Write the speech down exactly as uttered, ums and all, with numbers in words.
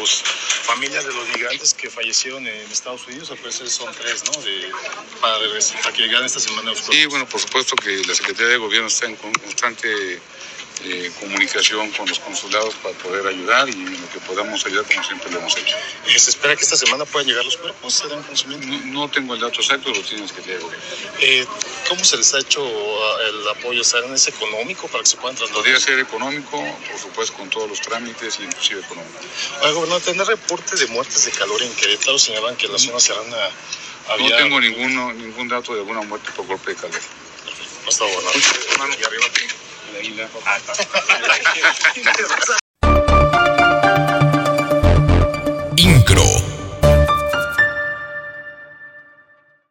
los familias de los migrantes que fallecieron en Estados Unidos, al parecer son tres, ¿no? De, para, para que lleguen esta semana los cuerpos. Sí, bueno, por supuesto que la Secretaría de Gobierno está en constante eh, comunicación con los consulados para poder ayudar, y en lo que podamos ayudar, como siempre lo hemos hecho. Eh, ¿Se espera que esta semana puedan llegar los cuerpos? ¿Serán consumidos? No, no tengo el dato exacto, lo tiene la Secretaría de Gobierno. Eh, ¿Cómo se les ha hecho el apoyo? ¿Serán es económico para que se puedan trasladar? Podría ser económico, por supuesto, con todos los trámites, inclusive económico. Oiga, gobernador, ¿tener reportes de muertes de calor en Querétaro? Señalan que en la zona serrana había... No tengo ninguno, ningún dato de alguna muerte por golpe de calor. Hasta ahora. Hermano, y arriba tengo la isla.